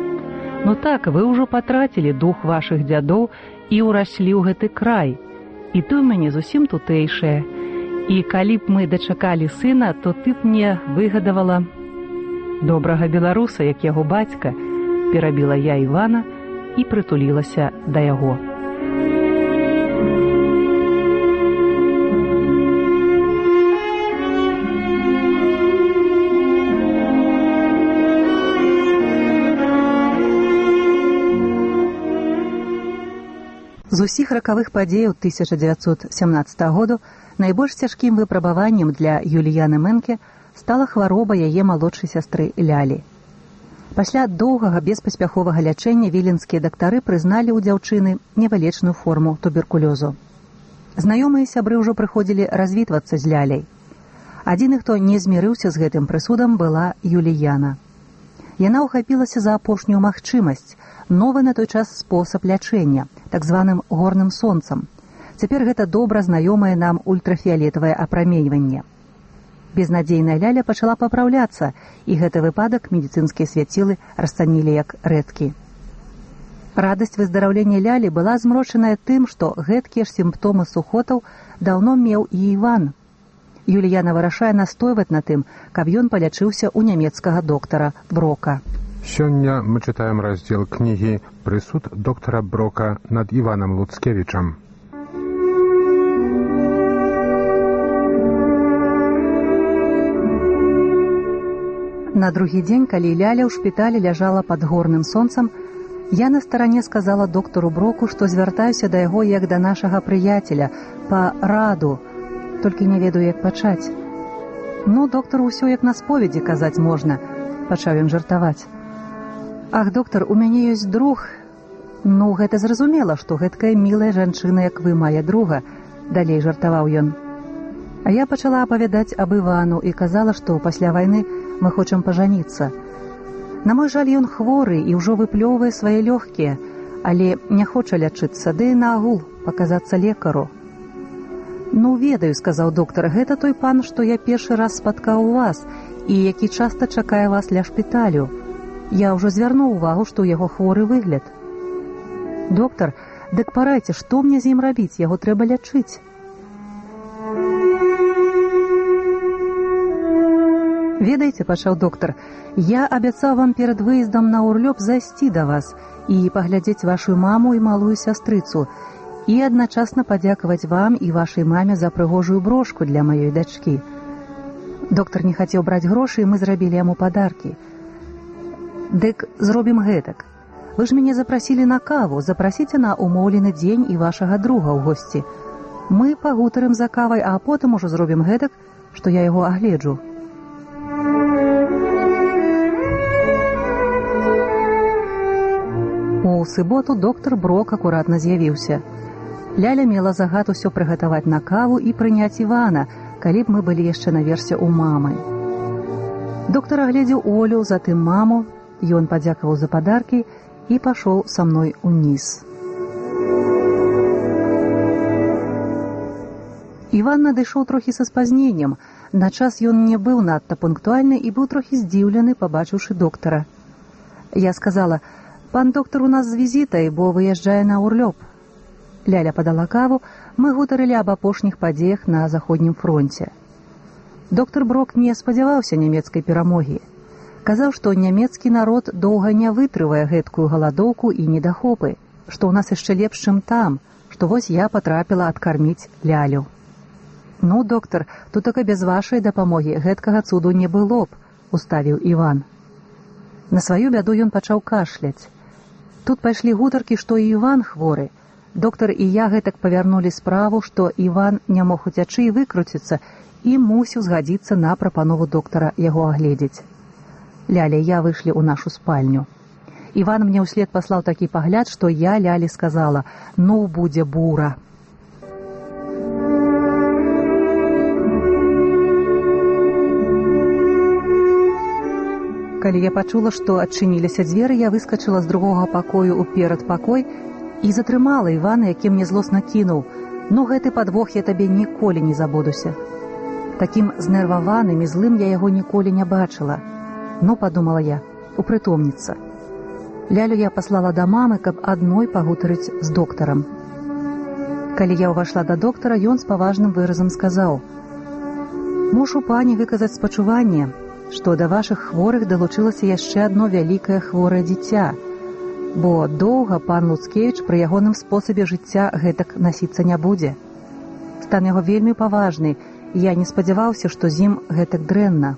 Ну так, вы ўжо патрацілі дух вашых дзядоў і ўраслі ў гэты край. І ты ў мяне зусім тутэйшая. І калі б мы дачакалі сына, то ты б мне выгадавала добрага беларуса, як яго бацька, перабіла я Івана і прытулілася да яго. З усіх ракавых падзеяў тысяча дзевяцьсот сямнаццатага году найбольш цяжкім выпрабаваннем для Юліяны Мэнке стала хвароба яе малодшай сястры Лялі. Пасля доўгага беспаспяховага лячэння віленскія дактары прызналі ў дзяўчыны невылечную форму туберкулёзу. Знаёмыя сябры ўжо прыходзілі развітвацца з Ляляй. Адзіны, хто не змірыўся з гэтым прысудам, была Юліяна. Яна ўхапілася за апошнюю магчымасць, новы на той час спосаб лячэння, так званым горным сонцам. Цяпер гэта добра знаёмае нам ультрафіялетавае апраменьванне. Безнадзейная Ляля пачала папраўляцца, і гэты выпадак медыцынскія свяцілы расцанілі як рэдкі. Радасць выздараўлення Лялі была змрочаная тым, што гэткія ж сімптомы сухотаў даўно меў і Іван. Юліяна вырашае настойваць на тым, каб ён палячыўся ў нямецкага доктара Брока. Сёння мы чытаем раздзел кнігі «Прысуд доктара Брока над Іванам Луцкевічам». На другі дзень, калі Ляля ў шпіталі ляжала пад горным сонцам, Я на старане сказала доктору Броку, што звяртаюся да яго як да нашага прыяцеля, па раду, толькі не ведаю, як пачаць. Ну, доктар, усё як на споведзі казаць можна, пачаў ён жартаваць. Ах, доктар, у мяне ёсць друг. Ну, гэта зразумела, што гэткая мілая жанчына, як вы, мая друга, далей жартаваў ён. А я пачала апавядаць аб Івану і казала, што пасля вайны мы хочам пажаніцца. На мой жаль, ён хворы і ўжо выплёўвае свае лёгкія, але не хоча лячыцца, ды і наагул паказацца лекару. Ну, ведаю, сказаў доктар, гэта той пан, што я першы раз спаткаў у вас і які часта чакае вас ля шпіталю. Я ўжо звярнуў увагу, што ў яго хворы выгляд. Доктар, дык парайце, што мне з ім рабіць? Яго трэба лячыць. Ведаеце, пачаў доктар, я абяцаў вам перад выездам на Урлёб зайсці да вас і паглядзець вашу маму і малую сястрыцу і адначасна падзякаваць вам і вашай маме за прыгожую брошку для маёй дачкі. Доктар не хацеў браць грошы, і мы зрабілі яму падаркі. Дык зробім гэтак. Вы ж мяне запрасілі на каву, запрасіце на умоўлены дзень і вашага друга ў госці. Мы пагутарым за кавай, а потым ужо зробім гэтак, што я яго агледжу. У суботу доктар Брок акуратна з'явіўся. Ляля мела загад усё прыгатаваць на каву і прыняць Івана, калі б мы былі яшчэ наверсе ў мамы. Доктар агледзеў Олю, затым маму, ён падзякаваў за падаркі і пашоў са мной уніз. Іван надышоў трохі са спазненнем. На час ён не быў надта пунктуальны і быў трохі здзіўлены, пабачыўшы доктара. Я сказала: «Пан доктар у нас з візітай, бо выязджае на Урлёб». Ляля падала каву, мы гутарылі аб апошніх падзеях на заходнім фронце. Доктар Брок не спадзяваўся нямецкай перамогі. Казаў, што нямецкі народ доўга не вытрывае гэткую галадоўку і недахопы, што ў нас яшчэ лепш, чым там, што вось я патрапіла адкарміць Лялю. «Ну, доктар, тут только без вашай дапамогі гэткага цуду не было б», — уставіў Іван. На сваю бяду ён пачаў кашляць. Тут пайшлі гутаркі, што і Іван хворы. Доктар і я гэтак павярнулі справу, што Іван не мог уцячы і выкруціцца, і мусіў згадзіцца на прапанову доктара яго агледзець. Ляля і я выйшлі ў нашу спальню. Іван мне ўслед паслаў такі пагляд, што я Лялі сказала: «Ну, будзе бура». Калі я пачула, што адчыніліся дзверы, я выскачыла з другога пакою ў перадпакой і затрымала Івана, які мне злосна кінуў: «Ну, гэты падвох я табе ніколі не забудуся». Такім знерваваным і злым я яго ніколі не бачыла. Ну, падумала я, упрытомніцца. Лялю я паслала да мамы, каб адной пагутарыць з доктарам. Калі я ўвайшла да доктара, ён з паважным выразам сказаў: «Мушу пані выказаць спачуванне, што да вашых хворых далучылася яшчэ адно вялікае хворае дзіця, бо доўга пан Луцкевіч пры ягоным спосабе жыцця гэтак насіцца не будзе. Стан яго вельмі паважны, і я не спадзяваўся, што з ім гэтак дрэнна.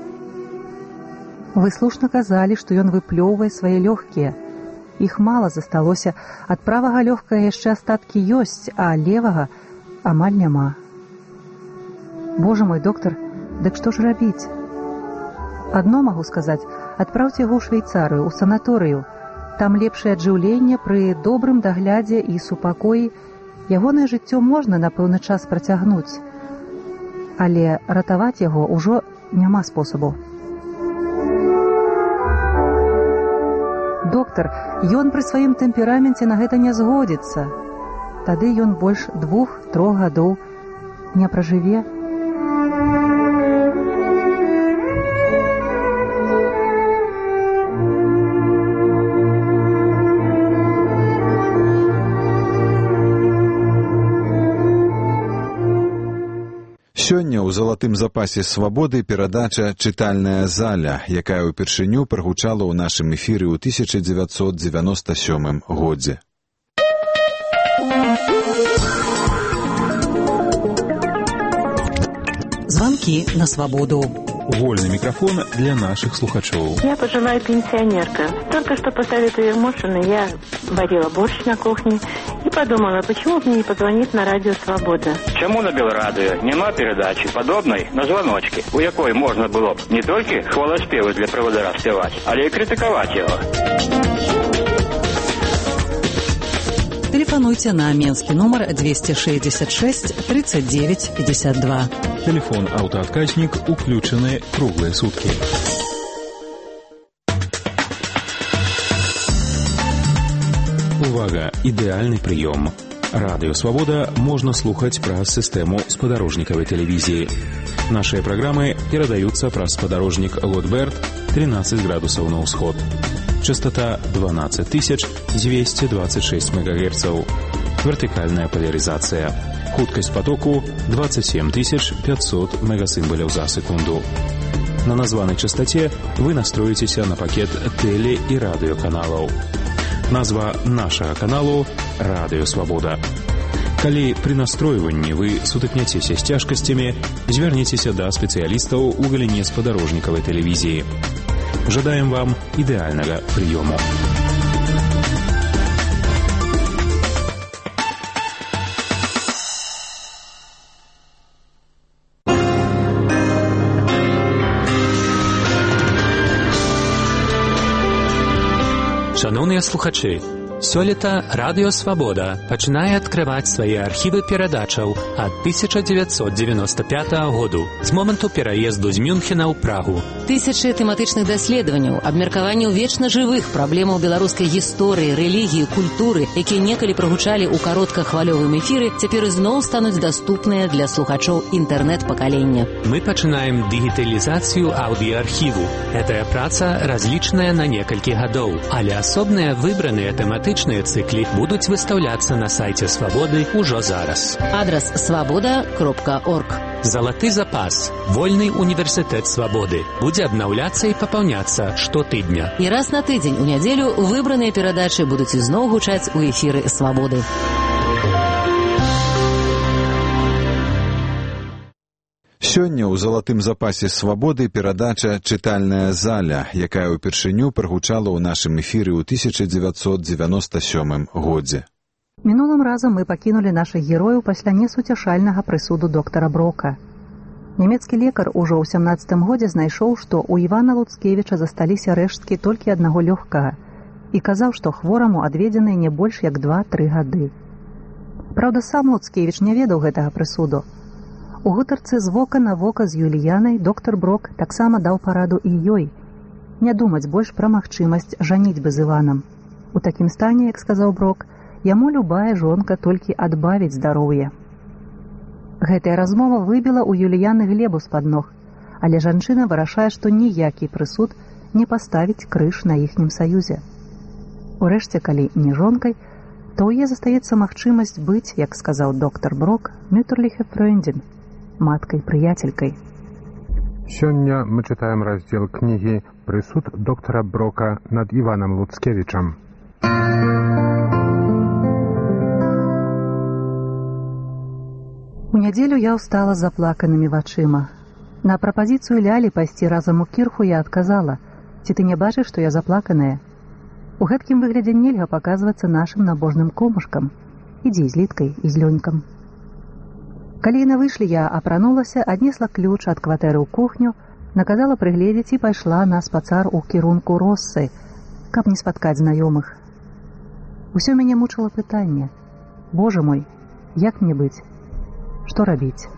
Вы слушна казалі, што ён выплёўвае свае лёгкія. Іх мала засталося, ад правага лёгкага яшчэ астаткі ёсць, а левага амаль няма. Божа мой, доктар, дык што ж рабіць? Адно магу сказаць: адпраўце яго ў Швейцарыю, у санаторыю. Там лепшае аджыўленне пры добрым даглядзе і супакоі. Ягонае жыццё можна на пэўны час працягнуць, але ратаваць яго ўжо няма спосабу. Доктар, ён пры сваім тэмпераменце на гэта не згодзіцца. Тады ён больш двух-трох гадоў не пражыве». Сёння ў залатым запасе свабоды перадача «Чытальная заля», якая ўпершыню прагучала ў нашым эфіры ў тысяча дзевяцьсот дзевяноста сёмым годзе. Звонки на свободу. Вольный микрофон для наших слухачей. Я пожилая пенсионерка. Только что по совету Ермошина я варила борщ на кухне и подумала, почему бы мне не позвонить на радио «Свобода». Чому на Белрадио нема передачи подобной на звоночки, у якой можна було б не тільки хвалоспіви для проводира співати, але й критикувати його. Телефонуйте на Менский номер двести шестьдесят шесть тридцать девять пятьдесят два. Телефон «Автоотказник» уключены круглые сутки. Увага! Ідэальны прыём. Радыё «Свабода» можна слухаць праз сістэму спадарожнікавай тэлевізіі. Нашыя праграмы перадаюцца праз спадарожнік Лотберт тринадцать градусаў на ўсход. Частота двенадцать тысяч двести двадцать шесть мегагерцаў. Вертикальная поляризация. Хуткость потоку двадцать семь тысяч пятьсот мегасимволів за секунду. На названной частоте вы настроитесь на пакет теле- и радиоканалов. Назва нашего каналу – «Радио Свобода». Калі при настройванні вы сутыкняцеся з цяжкасцямі, звярніцеся да спецыялістаў у галіне спадарожнікавай тэлевізіі. Жадаем вам ідэальнага прыёму. Шановныя слухачы, сёлета Радыё Свабода пачынае адкрываць свае архівы перадачаў ад тысяча девятьсот девяносто пятого году, з моманту пераезду з Мюнхена ў Прагу. Тысячы тэматычных даследаванняў, абмеркаванняў вечна жывых праблемаў беларускай гісторыі, рэлігіі, культуры, якія некалі прагучалі ў кароткахвалёвым эфіры, цяпер ізноў стануць даступныя для слухачоў інтэрнэт-пакалення. Мы пачынаем дыгіталізацыю аўдыаархіву. Гэтая праца разлічаная на некалькі гадоў, але асобныя выбраныя тэматычныя цыклі будуць выстаўляцца на сайце «Свабоды» ўжо зараз. Адрас свобода кропка орг. Залаты запас. Вольны універсітэт свабоды будзе абнаўляцца і папаўняцца штотыдня. І раз на тыдзень у нядзелю выбраныя перадачы будуць ізноў гучаць у эфіры «Свабоды». Сёння ў залатым запасе «Свабоды» перадача «Чытальная заля», якая ўпершыню прагучала ў нашым эфіры ў тысяча девятьсот девяносто сёмым годзе. Мінулым разам мы пакінулі нашых герояў пасля несуцяшальнага прысуду доктара Брока. Нямецкі лекар ужо ў сямнаццатым годзе знайшоў, што ў Івана Луцкевіча засталіся рэшткі толькі аднаго лёгкага і казаў, што хвораму адведзены не больш як два-тры гады. Праўда, сам Луцкевіч не ведаў гэтага прысуду. У гутарцы з вока на вока з Юліянай доктар Брок таксама даў параду і ёй не думаць больш пра магчымасць жаніцьбы з Іванам. У такім стане, як сказаў Брок, яму любая жонка толькі адбавіць здароўе. Гэтая размова выбіла ў Юліяны глебу з-пад ног, але жанчына вырашае, што ніякі прысуд не паставіць крыж на іхнім саюзе. Урэшце, калі не жонкай, то ў яе застаецца магчымасць быць, як сказаў доктар Брок, «mütterliche Freundin», маткай-прыяцелькай. Сёння мы чытаем раздзел кнігі «Прысуд доктара Брока над Іванам Луцкевічам». У нядзелю я ўстала з заплаканымі вачыма. На прапазіцыю Лялі пайсці разам у кірху я адказала: «Ці ты не бачыш, што я заплаканая? У гэткім выглядзе нельга паказвацца нашым набожным комушкам. Ідзі з Літкай і з Лёнькам». Калі яны выйшлі, я апранулася, аднесла ключ ад кватэры ў кухню, наказала прыгледзець і пайшла на спацар у кірунку Россы, каб не спаткаць знаёмых. Усё мяне мучыла пытанне: «Боже мой, як мне быць? Што рабіць?»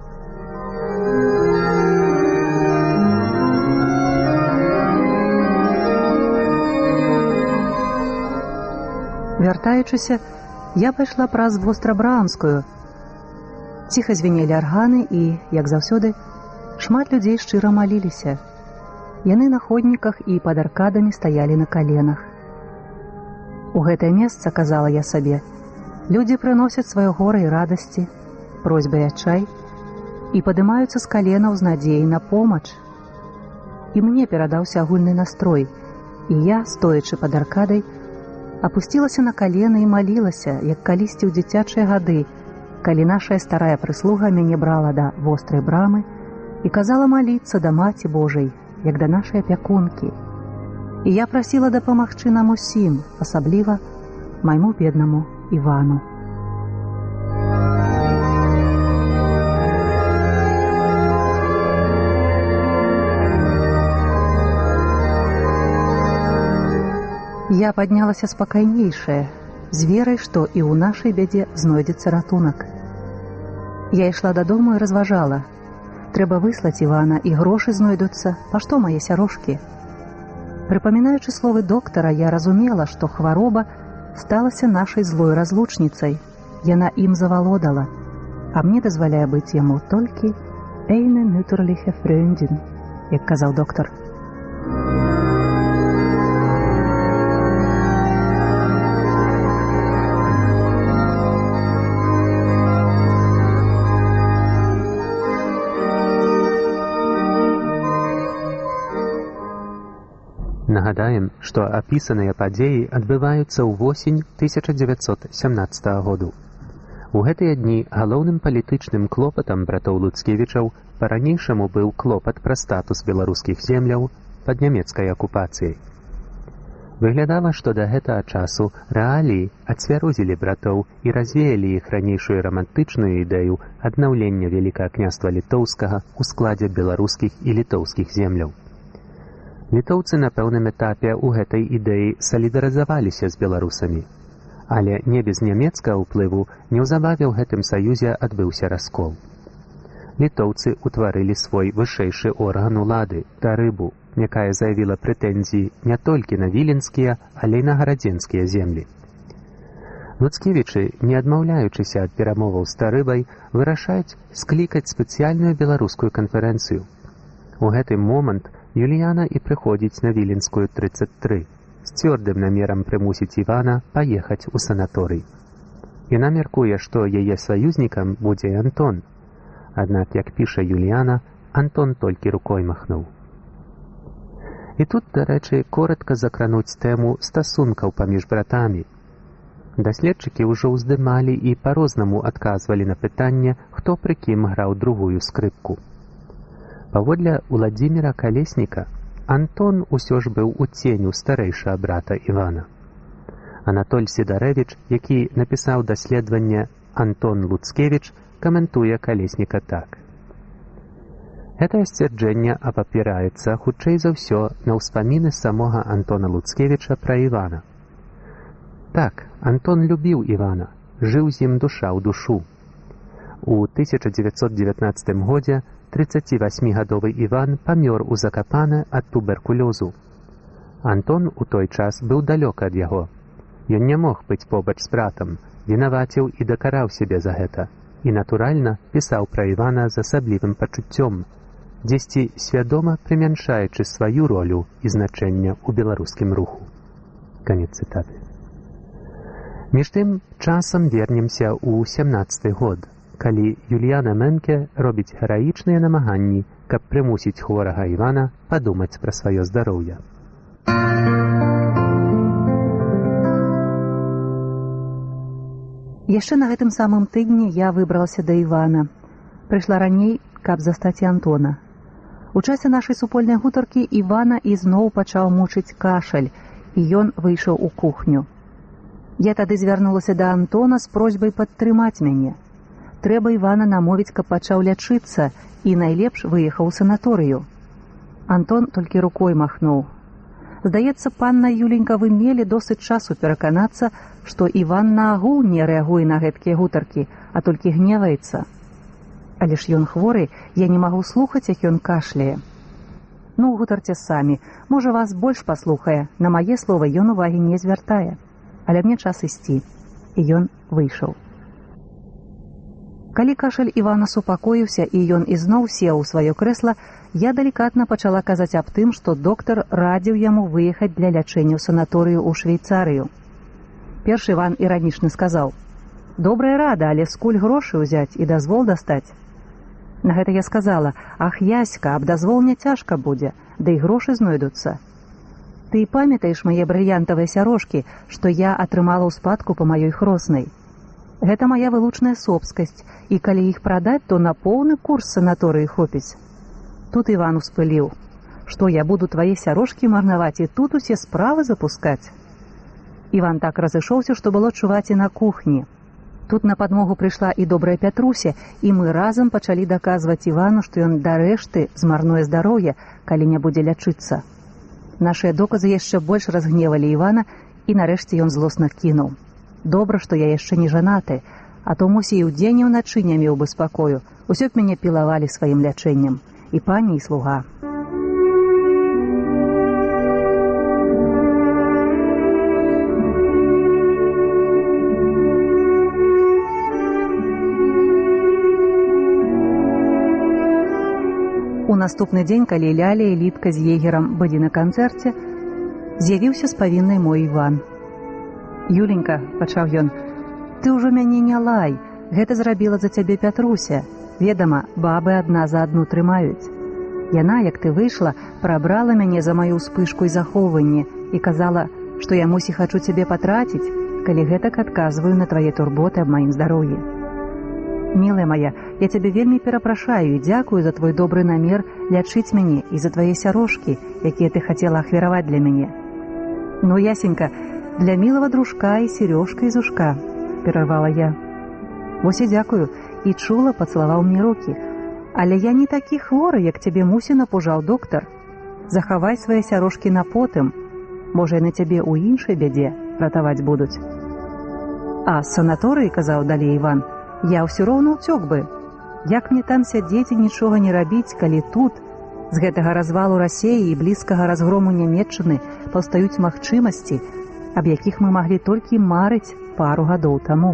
Вяртаючыся, я пайшла праз Вострабраамскую. Ціха звенелі арганы і, як заўсёды, шмат людзей шчыра маліліся. Яны на ходніках і пад аркадамі стаялі на каленах. У гэтае месца, казала я сабе, людзі прыносяць сваё гора і радасці, просьбы і адчай, і падымаюцца з каленаў з надзеяй на помач. І мне перадаўся агульны настрой, і я, стоячы пад аркадай, апусцілася на калены і малілася, як калісьці ў дзіцячыя гады, калі нашая старая прыслуга мяне брала да вострай брамы і казала маліцца да Маці Божай, як да нашай апякункі. І я прасіла дапамагчы нам усім, асабліва майму беднаму Івану. Я паднялася спакайнейшая, з верай, што і ў нашай бядзе знойдзецца ратунак. Я ішла дадому і разважала. Трэба выслаць Івана, і грошы знойдуцца, па што мае сярошкі? Прыпамінаючы словы доктара, я разумела, што хвароба сталася нашай злой разлучніцай. Яна ім завалодала, а мне дазваляе быць яму толькі «eine natürliche Freundin», як казаў доктар. Нагадаем, што апісаныя падзеі адбываюцца ў восень тысяча дзевяцьсот сямнаццатага году. У гэтыя дні галоўным палітычным клопатам братоў Луцкевічаў па-ранейшаму быў клопат пра статус беларускіх земляў пад нямецкай акупацыяй. Выглядала, што да гэтага часу рэаліі ацвярозілі братоў і развеялі іх ранейшую рамантычную ідэю аднаўлення Вялікага княства літоўскага ў складзе беларускіх і літоўскіх земляў. Літоўцы на пэўным этапе ў гэтай ідэі салідарызаваліся з беларусамі, але не без нямецкага ўплыву неўзабаве ў гэтым саюзе адбыўся раскол. Літоўцы ўтварылі свой вышэйшы орган улады – Тарыбу, якая заявіла прэтэнзіі не толькі на віленскія, але і на гарадзенскія землі. Луцкевічы, не адмаўляючыся ад перамоваў з Тарыбай, вырашаюць склікаць спецыяльную беларускую канферэнцыю. У гэты момант Юліяна і прыходзіць на Віленскую трыццаць тры, з цвёрдым намерам прымусіць Івана паехаць у санаторый. Яна мяркуе, што яе саюзнікам будзе Антон. Аднак, як піша Юліяна, Антон толькі рукой махнуў. І тут, дарэчы, коратка закрануць тэму стасункаў паміж братамі. Даследчыкі ўжо ўздымалі і па-рознаму адказвалі на пытанне, хто пры кім граў другую скрыпку. Паводле Уладзіміра Калесніка, Антон усё ж быў у ценю старэйшага брата Івана. Анатоль Сідарэвіч, які напісаў даследаванне «Антон Луцкевіч», каментуе Калесніка так. Гэтае сцвярджэнне апапіраецца хутчэй за ўсё на ўспаміны самога Антона Луцкевіча пра Івана. Так, Антон любіў Івана, жыў з ім душа ў душу. У тысяча дзевяцьсот дзевятнаццатым годзе трыццацівасьмігадовы Іван памёр у Закапане ад туберкулёзу. Антон у той час быў далёк ад яго. Ён не мог быць побач з братам, вінаваціў і дакараў сябе за гэта. І, натуральна, пісаў пра Івана з асаблівым пачуццём, дзесьці свядома прымяншаючы сваю ролю і значэнне ў беларускім руху. Канец цытаты. Між тым, часам вернемся ў сямнаццаты год, калі Юліяна Менке робіць гераічныя намаганні, каб прымусіць хворага Івана падумаць пра сваё здароўе. Яшчэ на гэтым самым тыдні я выбралася да Івана. Прыйшла раней, каб застаць Антона. У часе нашай супольнай гутаркі Івана ізноў пачаў мучыць кашаль, і ён выйшаў у кухню. Я тады звярнулася да Антона з просьбай падтрымаць мяне. Трэба Івана намовіць, каб пачаў лячыцца і найлепш выехаў у санаторыю. Антон толькі рукой махнуў. Здаецца, панна Юленька, вы мелі досыць часу пераканацца, што Іван наогул не рэагуе на гэткія гутаркі, а толькі гневаецца. Але ж ён хворы, я не магу слухаць, як ён кашляе. Ну, гутарце самі, можа, вас больш паслухае, на мае словы ён увагі не звяртае. Але мне час ісці. І ён выйшаў. Калі кашаль Івана супакоіўся і ён ізноў сеў у сваё крэсла, я далікатна пачала казаць аб тым, што доктар радзіў яму выехаць для лячэння ў санаторыю ў Швейцарыю. Першы Іван іранічна сказаў: «Добрая рада, але скуль грошы ўзяць і дазвол дастаць?» На гэта я сказала: «Ах, Яська, аб дазвол не цяжка будзе, да і грошы знойдуцца. Ты памятаеш мае брыльянтавыя сярошкі, што я атрымала ў спадку па маёй хроснай? Гэта мая вылучная собскасць, і калі іх прадаць, то на поўны курс санаторыі хопіць. Тут Иван успылил. Что, я буду твои сярошки марновать и тут усе справы запускать? Иван так разышоўся, што было чуваць і на кухні. Тут на падмогу прыйшла і добрая Пятруся, і мы разам пачалі даказваць Івану, што ён дарэшты змарнуе здароўе, калі не будзе лячыцца. Нашыя доказы яшчэ больш разгневалі Івана, і нарэшце ён злосна кінуў. Добра, што я яшчэ не жанаты, а то мусі і ўдзень і ўначы не меў бы спакою. Усё б мяне пілавалі сваім лячэннем. І пані, і слуга. У наступны дзень, калі Ляля і Лідка з егерам былі на канцэрце, з'явіўся з павіннай мой Іван. «Юленька», – пачаў ён, – «ты ўжо мяне не лай, гэта зрабіла за цябе Пятруся. Ведама, бабы адна за адну трымаюць. Яна, як ты выйшла, прабрала мяне за маю ўспышку і захоўванне і казала, што я мусі хачу цябе патраціць, калі гэтак адказваю на твае турботы аб маім здароўі. Мілая моя, я цябе вельмі перапрашаю і дзякую за твой добры намер лячыць мяне і за твае сярошкі, якія ты хацела ахвяраваць для мяне. Ну, ясенька, для мілага дружка і серёжка і зушка», – перарвала я. «Вось і дзякую», і чула пацалаваў мне рукі. «Але я не такі хворы, як цябе мусі напужаў доктар. Захавай свае сярошкі на потым. Можа, яны цябе ў іншай бядзе ратаваць будуць». «А з санаторыі, – казаў далей Іван, – я ўсё роўна ўцёк бы. Як мне там сядзець і нічога не рабіць, калі тут, з гэтага развалу Расеі і блізкага разгрому Нямецчыны паўстаюць магчымасці, аб якіх мы маглі толькі марыць пару гадоў таму».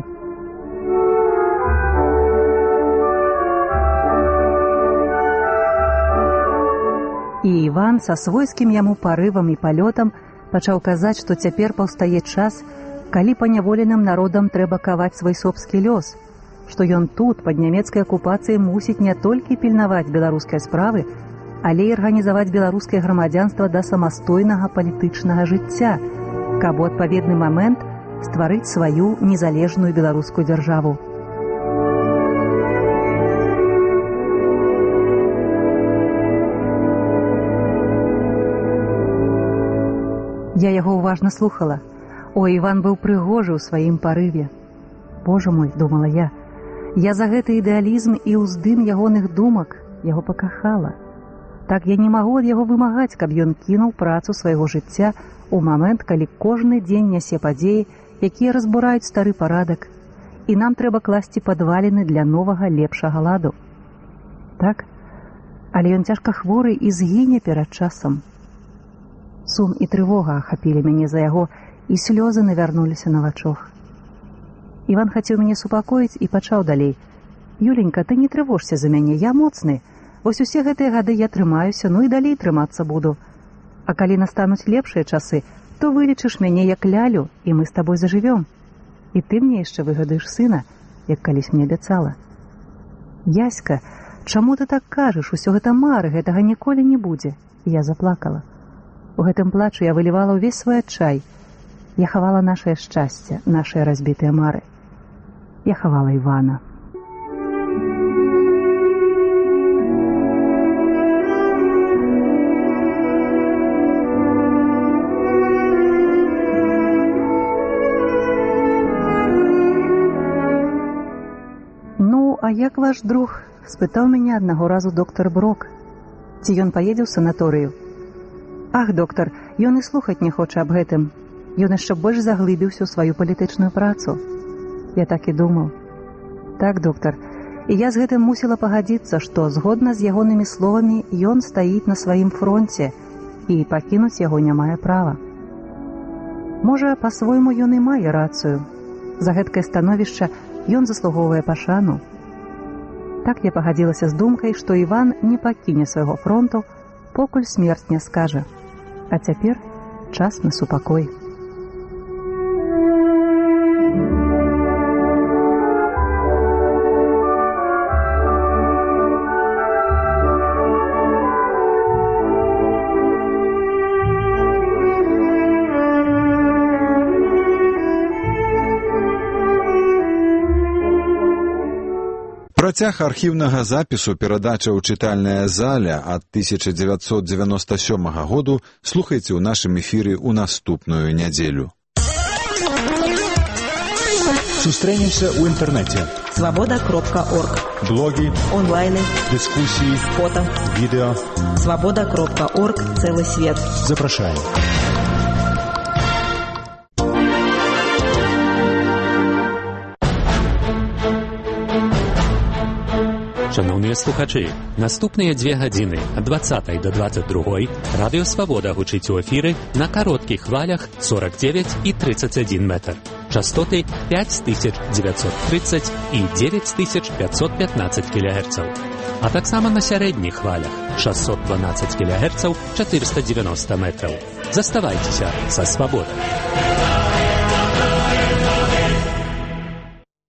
І Іван са свойскім яму парывам і палётам пачаў казаць, што цяпер паўстае час, калі паняволеным народам трэба каваць свой собскі лёс, што ён тут, пад нямецкай акупацыяй, мусіць не толькі пільнаваць беларускай справы, але і арганізаваць беларускае грамадзянства да самастойнага палітычнага жыцця, каб у адпаведны момент стварыць сваю незалежную беларускую дзяржаву. Я яго уважна слухала. О, Іван быў прыгожы ў сваім парыве. Боже мой, думала я, я за гэты ідэалізм і ўздым ягоных думак яго пакахала. Так я не магу ад яго вымагаць, каб ён кінуў працу свайго жыцця у момент, калі кожны дзень нясе падзеі, якія разбураюць стары парадак, і нам трэба класці падваліны для новага лепшага ладу. Так, але ён цяжка хворы і згіне перад часам. Сум і трывога ахапілі мяне за яго, і слёзы навярнуліся на вачах. Іван хацеў мяне супакоіць і пачаў далей. «Юленька, ты не трывожся за мяне, я моцны. Вось усе гэтыя гады я трымаюся, ну і далей трымацца буду. А калі настануць лепшыя часы, то вылечыш мяне як Лялю, і мы з табой зажывём. І ты мне яшчэ выгадаеш сына, як калісь мне абяцала». «Яська, чаму ты так кажаш? Усё гэта мары, гэтага ніколі не будзе». Я заплакала. У гэтым плачу я вылівала ўвесь свой адчай. Я хавала нашае шчасце, нашыя разбітыя мары. Я хавала Івана. «Ну, а як ваш друг?» – спытаў мяне аднаго разу доктар Брок. «Ці ён паедзе ў санаторыю?» «Ах, доктар, ён і слухаць не хоча аб гэтым. Ён яшчэ больш заглыбіўся ў сваю палітычную працу». Я так і думаў. «Так, доктар, і я з гэтым мусіла пагадзіцца, што, згодна з ягонымі словамі, ён стаіць на сваім фронце, і пакінуць яго не мае права. Можа, па-свойму ён і мае рацыю. За гэткае становішча ён заслугоўвае пашану». Так я пагадзілася з думкай, што Іван не пакіне свайго фронту, покуль смерць не скажа. А цяпер час на супакой. Працяг архіўнага запісу перадачаў «Чытальная заля» ад тысяча дзевяцьсот дзевяноста сёмага году слухайце ў нашым эфіры ў наступную нядзелю. Сустрэнемся ў інтэрнэце. свобода кропка орг. Блогі, онлайны, дыскусіі, фото, відэо. свобода кропка орг. Целый свет. Запрашаем. Шановныя слухачы, наступныя дзве гадзіны ад дваццатай да дваццаць другой радыё «Свабода» гучыць у эфіры на кароткіх хвалях сорок девять і тридцать один метр. Частоты пять тысяч девятьсот тридцать і девять тысяч пятьсот пятнадцать килогерцаў. А таксама на сярэдніх хвалях шестьсот двенадцать килогерцаў, четыреста девяносто метраў. Заставайцеся са «Свабодай».